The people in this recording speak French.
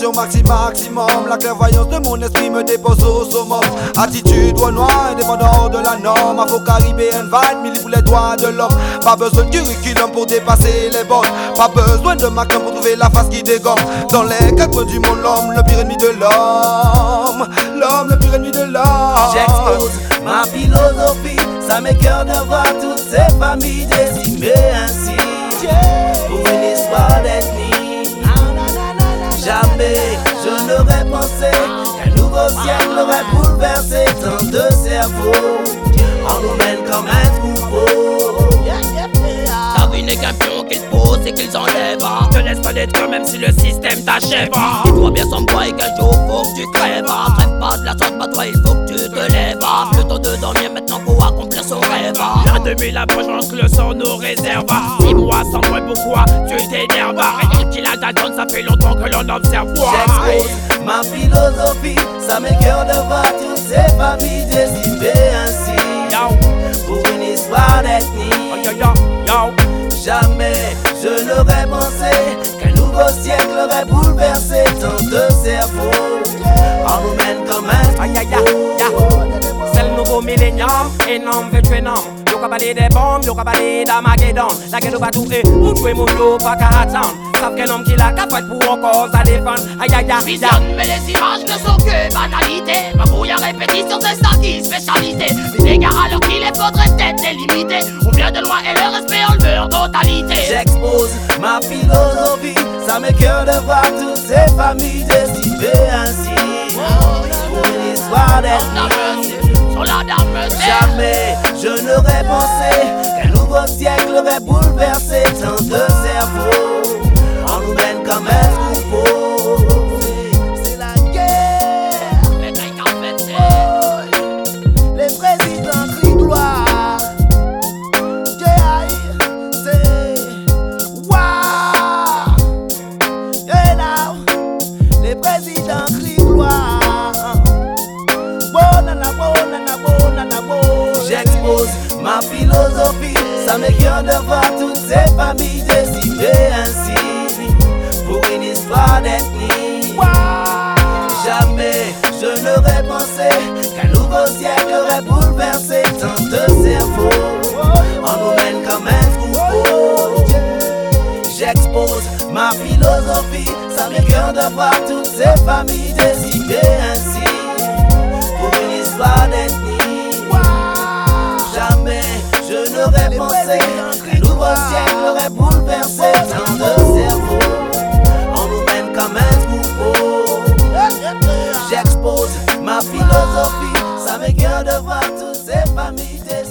Concentration maximum, la clairvoyance de mon esprit me dépose au summum. Attitude noire, indépendant de la norme. Afro-caribéenne vibe, mille pour les doigts de l'homme. Pas besoin de curriculum pour dépasser les bornes. Pas besoin de maquin pour trouver la face qui dégomme. Dans les quatre coins du monde, l'homme, le pire ennemi de l'homme. L'homme, le pire ennemi de l'homme. J'expose ma philosophie, ça m'écoeure de voir toutes ces familles décimées ainsi. Pour une histoire d'ethnie, jamais je n'aurais pensé qu'un nouveau siècle aurait bouleversé tant de cerveaux. On nous mène comme un troupeau. Ta vie n'est qu'un pion qu'ils posent et qu'ils enlèvent. Te laisse pas d'être toi même si le système t'achève. Il doit bien s'envoyer qu'un jour faut que tu crèves. Crève pas de la sorte, pas toi, il faut que tu te lèves. Le temps de dormir maintenant pour accomplir son rêve. L'an 2000 approche, le sang nous réserve. 6 mois sans moi, pourquoi tu t'énerves? Rien qu'il a t'attendre, ça fait longtemps que l'on observe. J'expose ma philosophie, ça m'écoeure de voir toutes ces familles décimées ainsi. Pour une histoire d'ethnie, jamais je n'aurais pensé qu'un nouveau siècle aurait bouleversé tant de cerveaux. On nous mène comme un c'est le nouveau millénium, énorme, vétrénum. Yo ka parler des bombes, yo ka parler d'Armageddon. La guerre va tout et ou jouer mon yo pas qu'à attendre. Savent quel homme qui l'a qu'à fight pour encore à défendre. Aïe aïe aïe. Visionne, mais les images ne sont que banalité. Ma brouille à répétition, c'est ça qui spécialité. Les gars alors qu'il les faudrait peut-être délimiter. On vient de loin et le respect on le veut en totalité. J'expose ma philosophie, ça m'écoeure de voir toutes ces familles décimées ainsi. Pour une histoire d'ethnie, jamais je n'aurais pensé qu'un nouveau siècle aurait bouleversé tant de cerveaux. On nous mène comme un troupeau. C'est la guerre. Les présidents crient gloire. C'est waouh. Et now, les présidents crient gloire. J'expose ma philosophie, ça m'écoeure de voir toutes ces familles décimées ainsi. Pour une histoire d'ethnie, jamais je n'aurais pensé qu'un nouveau siècle aurait bouleversé tant de cerveaux. On nous mène comme un troupeau. J'expose ma philosophie, ça m'écoeure de voir toutes ces familles décimées ainsi. Pour une histoire d'ethnie, je n'aurais pensé qu'un nouveau siècle aurait bouleversé tant de cerveaux. On nous mène comme un troupeau. J'expose ma philosophie, ça m'écoeure de voir toutes ces familles.